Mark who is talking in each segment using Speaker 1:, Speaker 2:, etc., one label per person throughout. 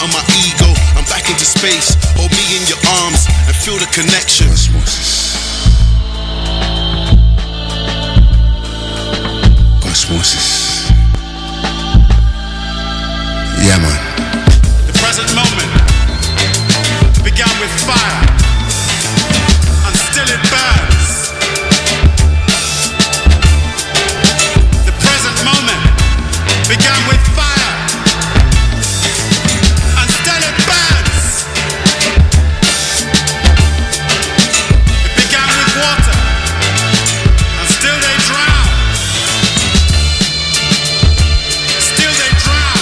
Speaker 1: of my ego, I'm back into space. Hold me in your arms and feel the connection. Cosmosis. Yeah, man.
Speaker 2: The present moment began with fire, and still it burns. The present moment began with fire, and still it burns. It began with water, and still they drown. Still they drown.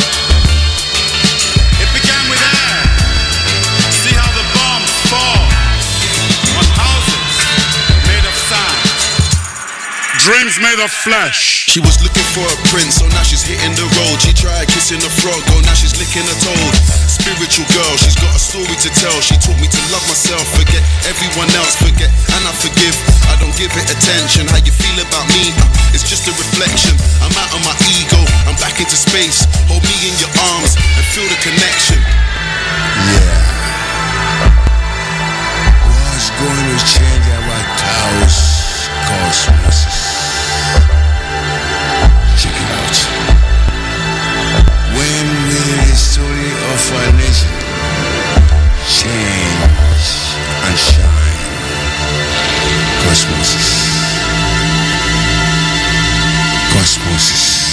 Speaker 2: It began with air. See how the bombs fall on houses made of sand. Dreams made of flesh.
Speaker 1: She was looking for a prince, so now she's hitting the road. She tried kissing a frog, oh now she's licking a toad. Spiritual girl, she's got a story to tell. She taught me to love myself, forget everyone else, forget and I forgive. I don't give it attention. How you feel about me? It's just a reflection. I'm out of my ego, I'm back into space. Hold me in your arms and feel the connection.
Speaker 3: Yeah. What's going to change our Taos cosmos? Check it out. When will the story of our nation change and shine? Cosmosis. Cosmosis.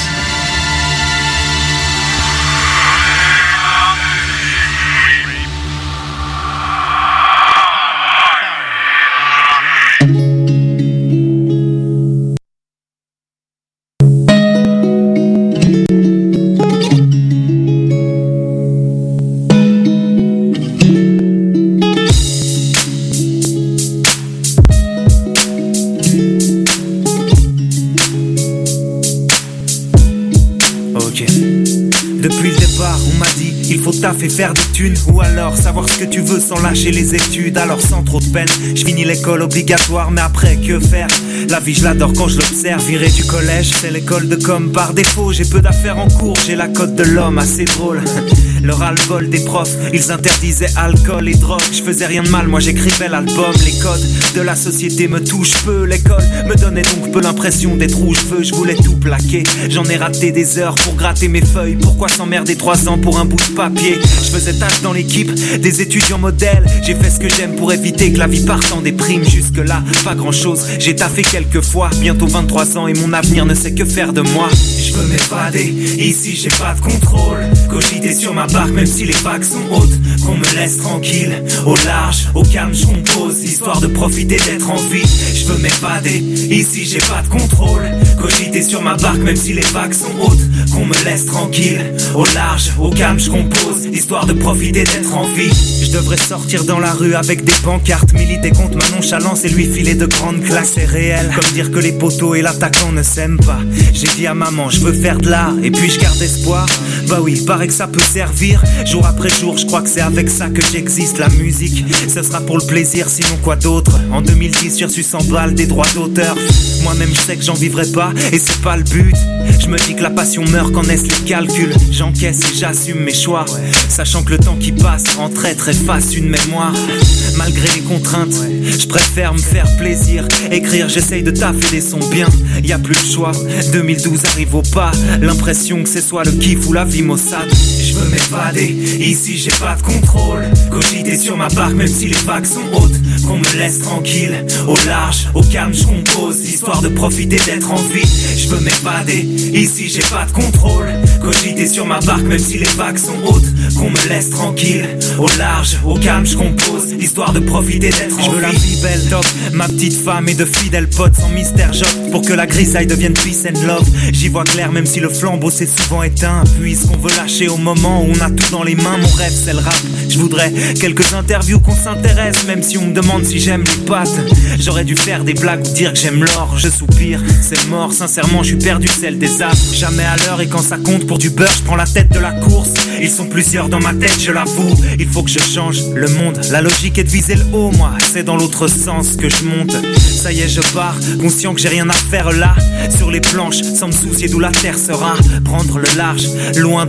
Speaker 4: Taffer, faire des thunes, ou alors savoir ce que tu veux sans lâcher les études. Alors sans trop de peine, je finis l'école obligatoire, mais après que faire? La vie je l'adore quand je l'observe. Viré du collège, c'est l'école de com par défaut. J'ai peu d'affaires en cours, j'ai la cote de l'homme, assez drôle. Le ras-le-bol des profs, ils interdisaient alcool et drogue. Je faisais rien de mal, moi j'écrivais l'album. Les codes de la société me touchent peu. L'école me donnait donc peu l'impression d'être où je veux. Je voulais tout plaquer, j'en ai raté des heures pour gratter mes feuilles. Pourquoi s'emmerder 3 ans pour un bout de papier? Je faisais tâche dans l'équipe des étudiants modèles. J'ai fait ce que j'aime pour éviter que la vie parte en déprime. Jusque là, pas grand chose, j'ai taffé quelques fois. Bientôt 23 ans et mon avenir ne sait que faire de moi. Je veux m'évader, ici j'ai pas de contrôle. Cogiter sur ma barque même si les vagues sont hautes. Qu'on me laisse tranquille, au large, au calme je compose. Histoire de profiter d'être en vie. Je veux m'évader, ici j'ai pas de contrôle. Cogiter sur ma barque même si les vagues sont hautes. Qu'on me laisse tranquille, au large, au calme je compose. Histoire de profiter d'être en vie. Je devrais sortir dans la rue avec des pancartes, militer contre ma nonchalance et lui filer de grandes claques. C'est réel, comme dire que les poteaux et l'attaquant ne s'aiment pas. J'ai dit à maman, je veux faire de l'art, et puis je garde espoir. Bah oui, paraît que ça peut servir. Jour après jour, je crois que c'est avec ça que j'existe. La musique, ce sera pour le plaisir, sinon quoi d'autre. En 2010, j'ai reçu 100 balles des droits d'auteur. Moi-même, je sais que j'en vivrai pas, et c'est pas le but. Je me dis que la passion meurt quand naissent les calculs. J'encaisse et j'assume mes choix, sachant que le temps qui passe en traître efface une mémoire. Malgré les contraintes, je préfère me faire plaisir. Écrire, j'essaye de taffer des sons bien. Y a plus le choix, 2012 arrive au pas. L'impression que c'est soit le kiff ou la vie maussade. Je veux m'évader, ici j'ai pas de contrôle. Cogiter sur ma barque même si les vagues sont hautes. Qu'on me laisse tranquille, au large, au calme je compose. Histoire de profiter d'être en vie. Je veux m'évader, ici j'ai pas de contrôle. Cogiter sur ma barque même si les vagues sont hautes. Qu'on me laisse tranquille, au large, au calme je compose. Histoire de profiter d'être en vie. Je veux la vie belle, top, ma petite femme et de fidèles potes sans mystère j'opte pour que la grisaille devienne peace and love. J'y vois clair même si le flambeau s'est souvent éteint. Puisqu'on veut lâcher au moment où on a tout dans les mains. Mon rêve c'est le rap, je voudrais quelques interviews qu'on s'intéresse. Même si on me demande si j'aime les pâtes. J'aurais dû faire des blagues ou dire que j'aime l'or. Je soupire, c'est mort, sincèrement je suis perdu celle des astres. Jamais à l'heure et quand ça compte pour du beurre je prends la tête de la course. Ils sont plusieurs dans ma tête, je l'avoue. Il faut que je change le monde. La logique est de viser le haut, moi c'est dans l'autre sens que je monte. Ça y est je pars, conscient que j'ai rien à faire là. Sur les planches, sans me soucier d'où la terre sera. Prendre le large, loin de vos portes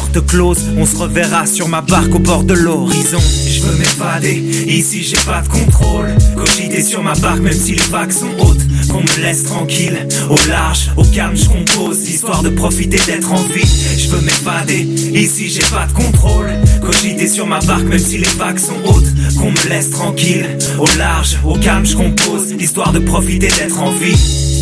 Speaker 4: porte close. On se reverra sur ma barque au bord de l'horizon. Je veux m'évader, ici j'ai pas de contrôle. Cogiter sur ma barque même si les vagues sont hautes. Qu'on me laisse tranquille, au large, au calme je compose. Histoire de profiter d'être en vie. Je veux m'évader, ici j'ai pas de contrôle. Cogiter sur ma barque même si les vagues sont hautes. Qu'on me laisse tranquille, au large, au calme je compose. Histoire de profiter d'être en vie.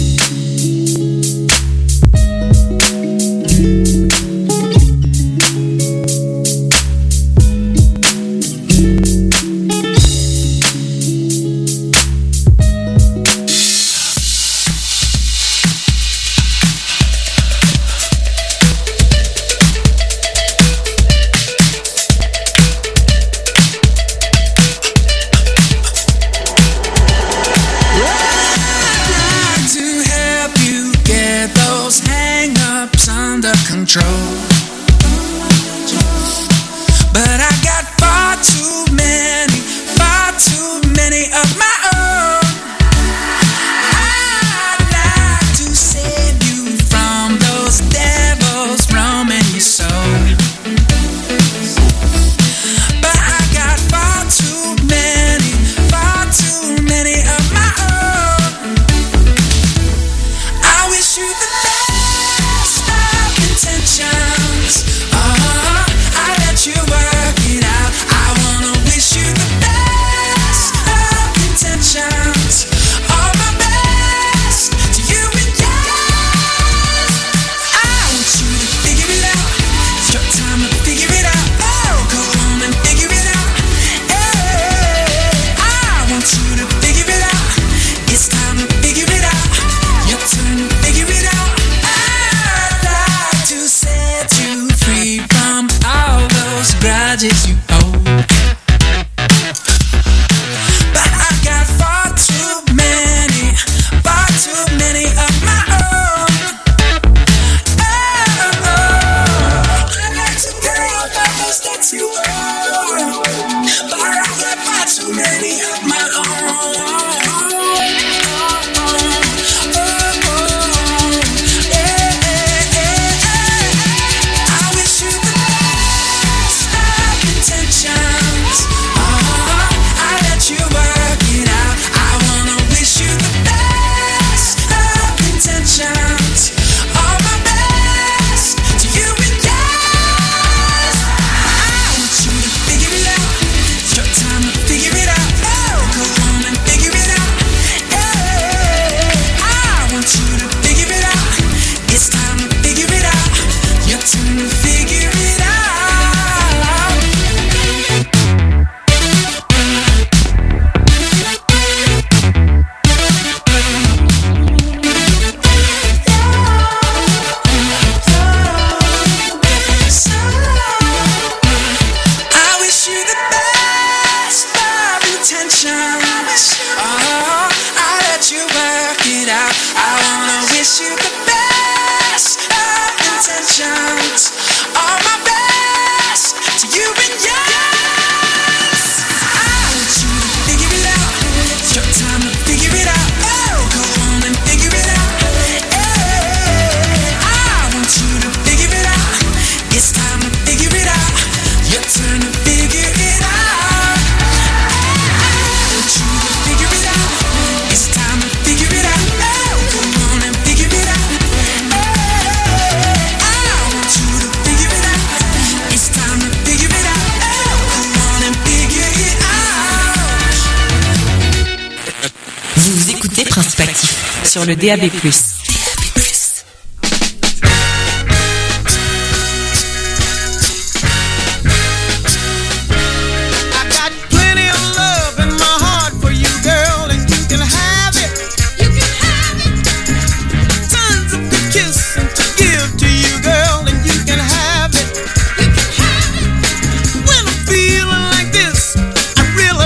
Speaker 5: Sur le DAB+.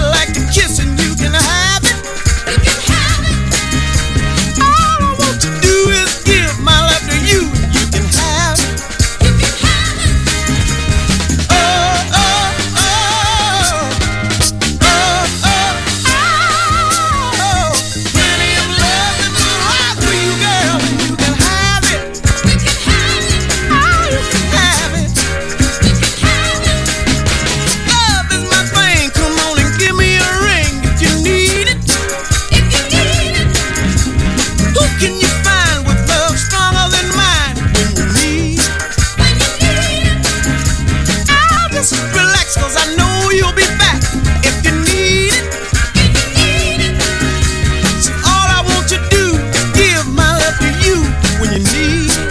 Speaker 6: To do
Speaker 5: Just relax, cause I know you'll be back if you need it. So all I want you to do is give my love to you when you need it.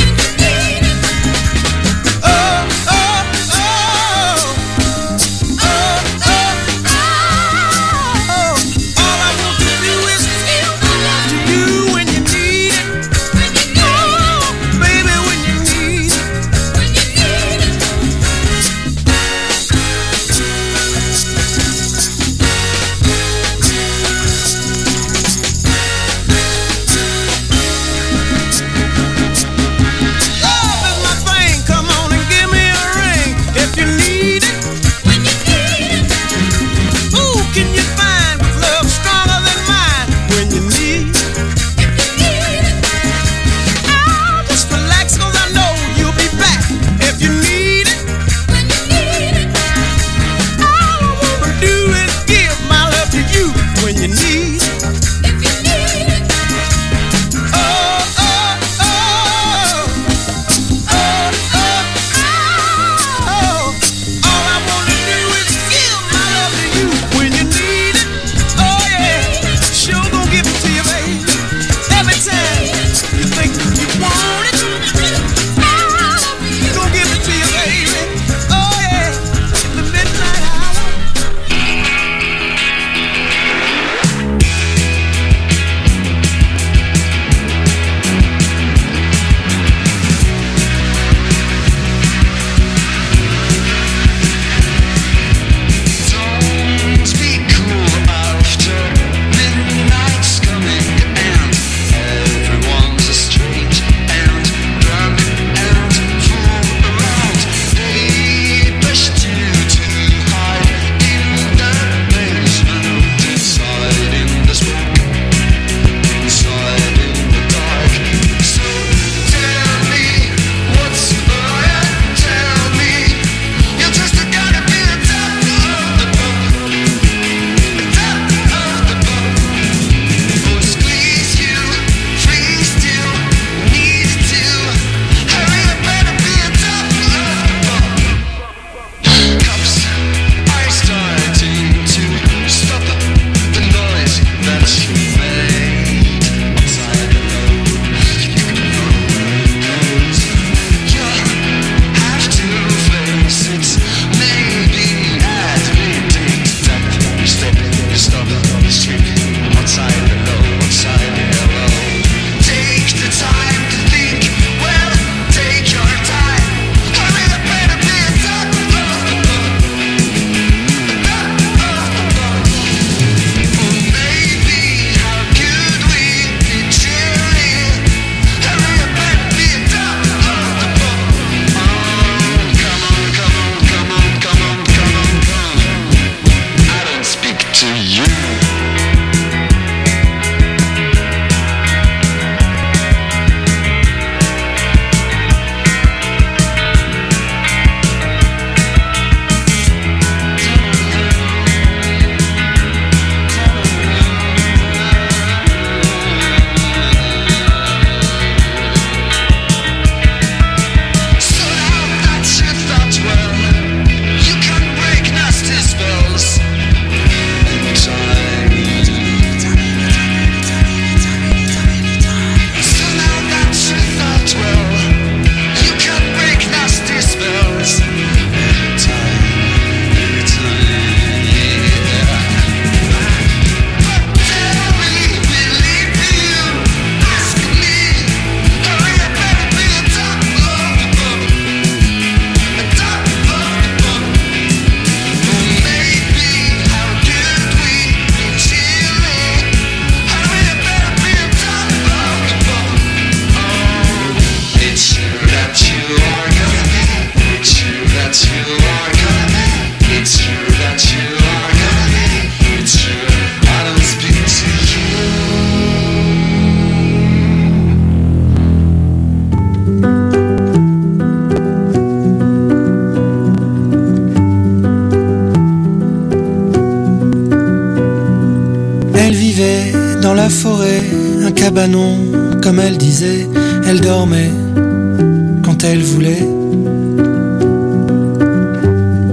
Speaker 6: dans la forêt, un cabanon, comme elle disait, elle dormait quand elle voulait.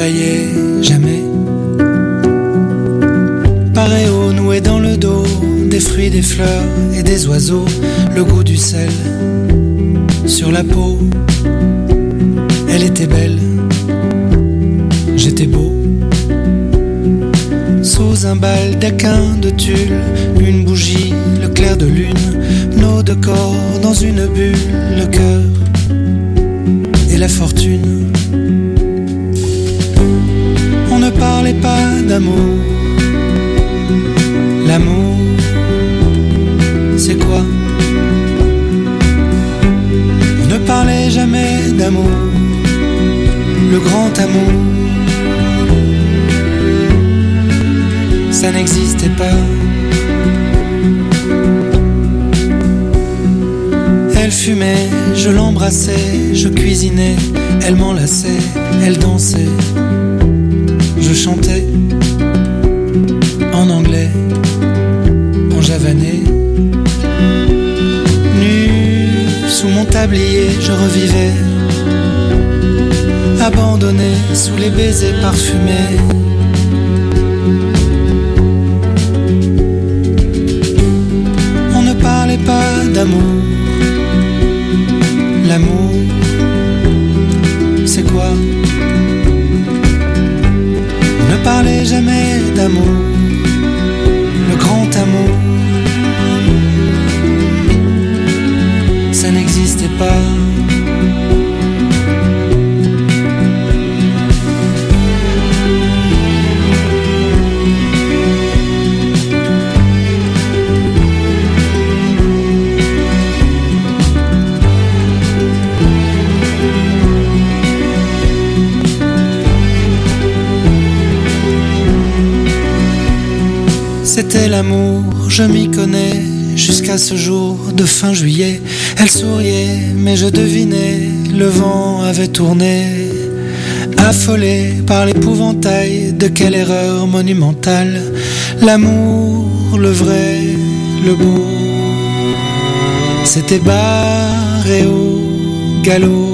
Speaker 6: travaillait jamais. Paréo noué dans le dos, des fruits, des fleurs et des oiseaux, le goût du sel sur la peau. Elle était belle, j'étais beau. Sous un baldaquin de tulle, une bougie, le clair de lune, nos deux corps dans une bulle, le cœur et la fortune. On ne parlait pas d'amour. L'amour, c'est quoi? On ne parlait jamais d'amour, le grand amour. Ça n'existait pas. Elle fumait, je l'embrassais, je cuisinais, elle m'enlaçait, elle dansait, je chantais en anglais, en javanais. Nu sous mon tablier, je revivais, abandonné sous les baisers parfumés. On ne parlait pas d'amour. L'amour, c'est quoi? On ne parlait jamais d'amour, le grand amour. Ça n'existait pas. C'était l'amour, je m'y connais, jusqu'à ce jour de fin juillet. Elle souriait, mais je devinais, le vent avait tourné. Affolé par l'épouvantail de quelle erreur monumentale. L'amour, le vrai, le beau, c'était barré au galop.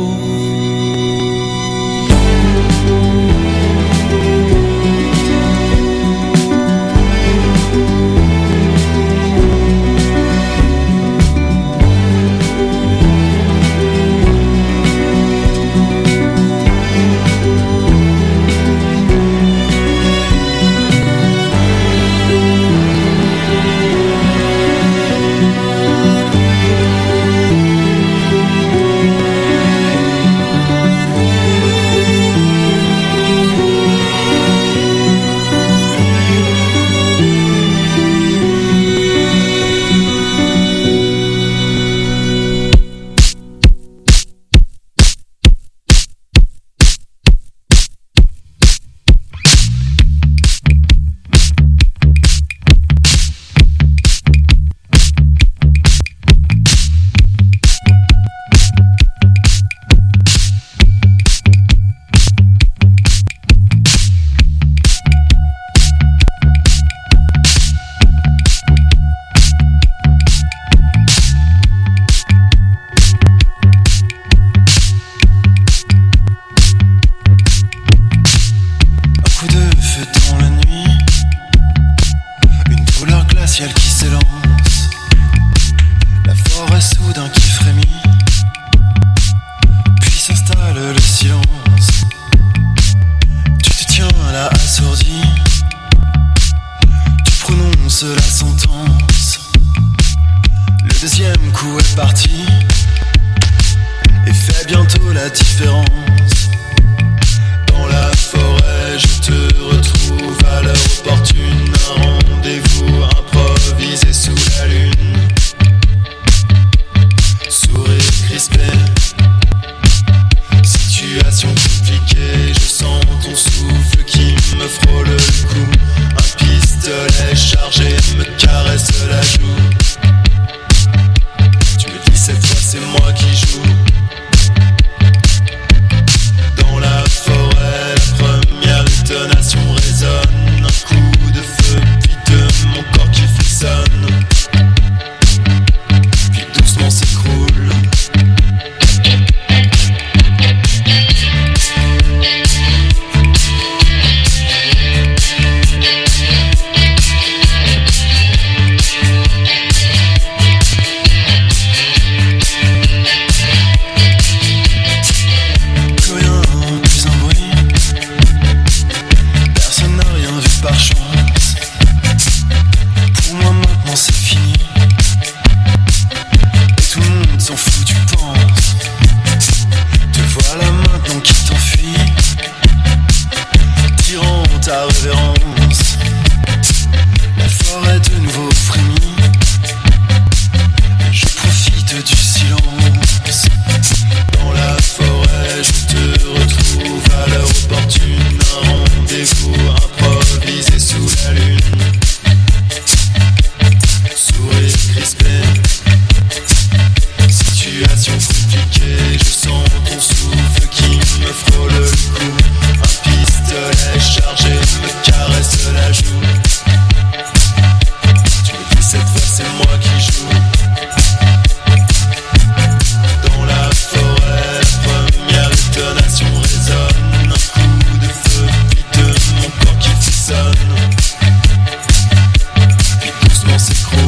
Speaker 6: sa révérence. La forêt de nouveau frémit. Je profite du silence. Dans la forêt, je te retrouve à l'heure opportune. Un rendez-vous improvisé sous la lune. Sourire crispé. Situation compliquée, je sens ton souffle qui me frôle le cou. Un pistolet chargé me caresse la joue. Tu me dis cette fois c'est moi qui joue. Dans la forêt, la première détonation résonne. Un coup de feu, puis de mon corps qui frissonne. Puis doucement s'écroule.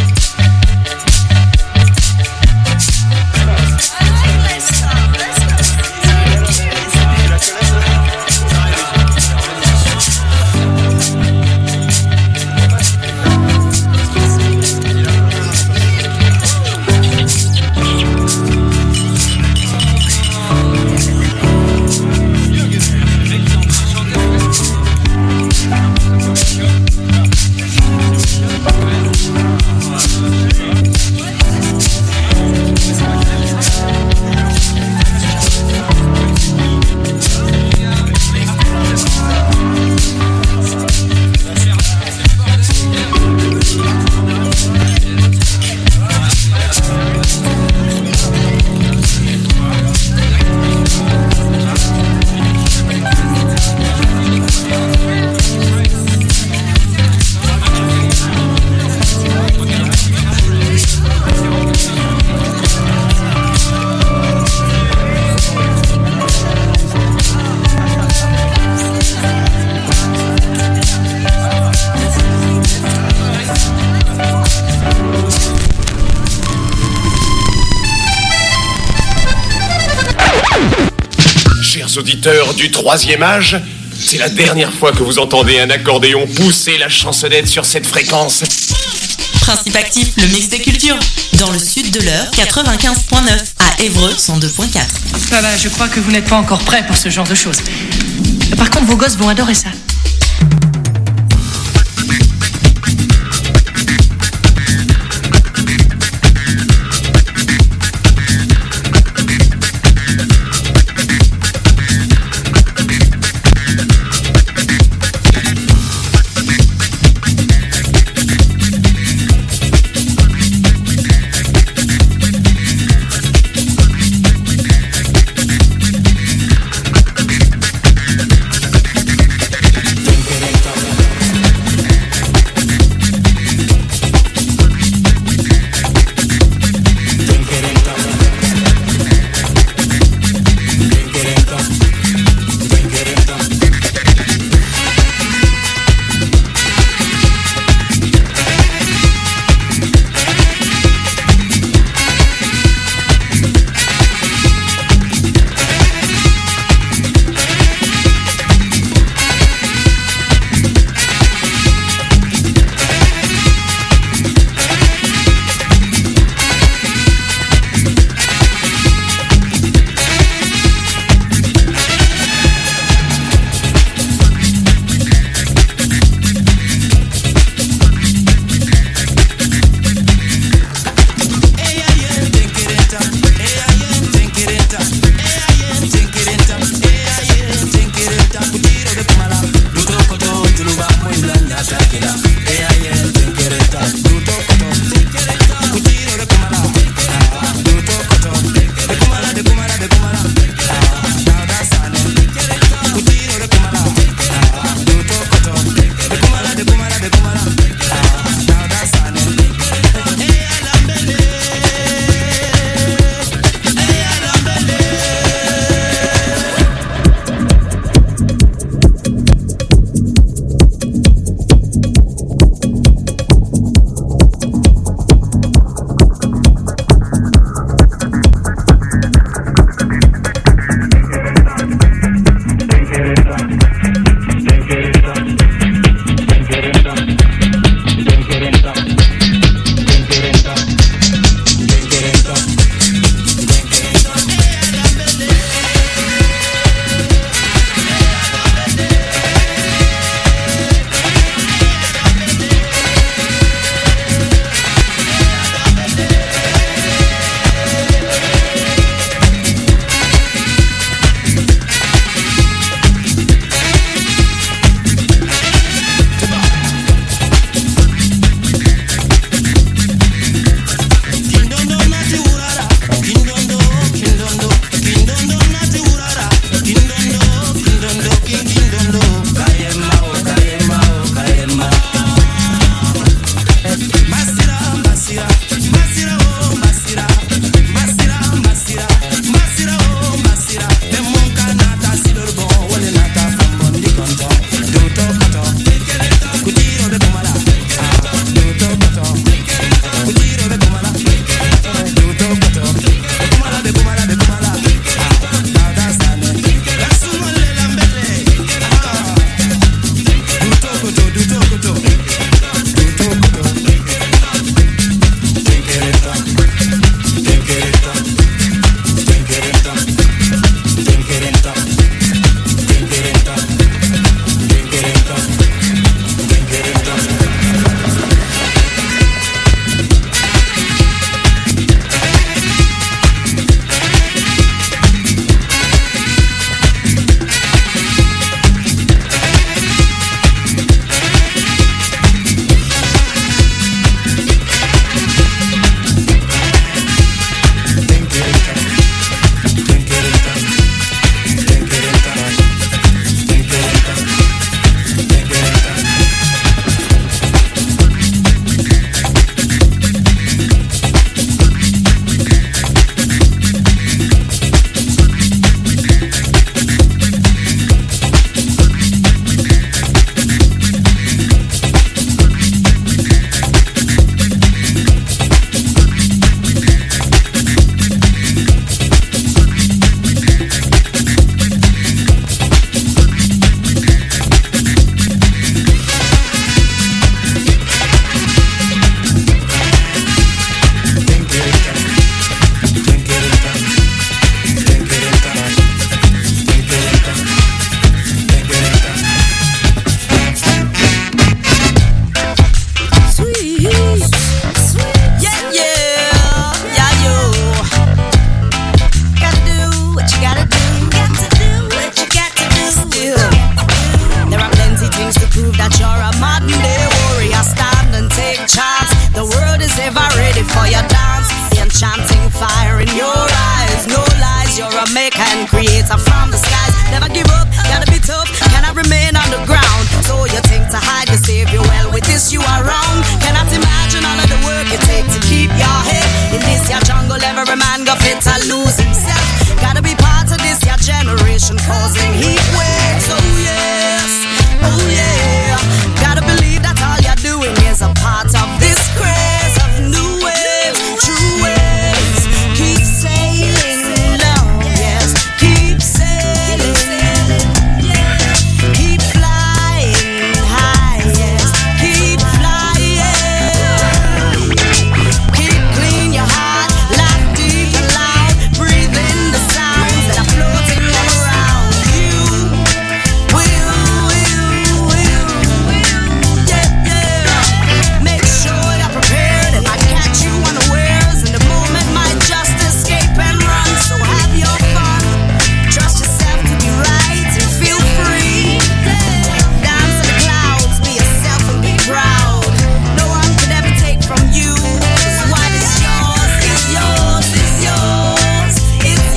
Speaker 7: Auditeurs du troisième âge, c'est la dernière fois que vous entendez un accordéon pousser la chansonnette sur cette fréquence.
Speaker 8: Principe actif, le mix des cultures. Dans le sud de l'heure, 95.9. À Évreux, 102.4.
Speaker 9: Je crois que vous n'êtes pas encore prêts pour ce genre de choses. Par contre, vos gosses vont adorer ça.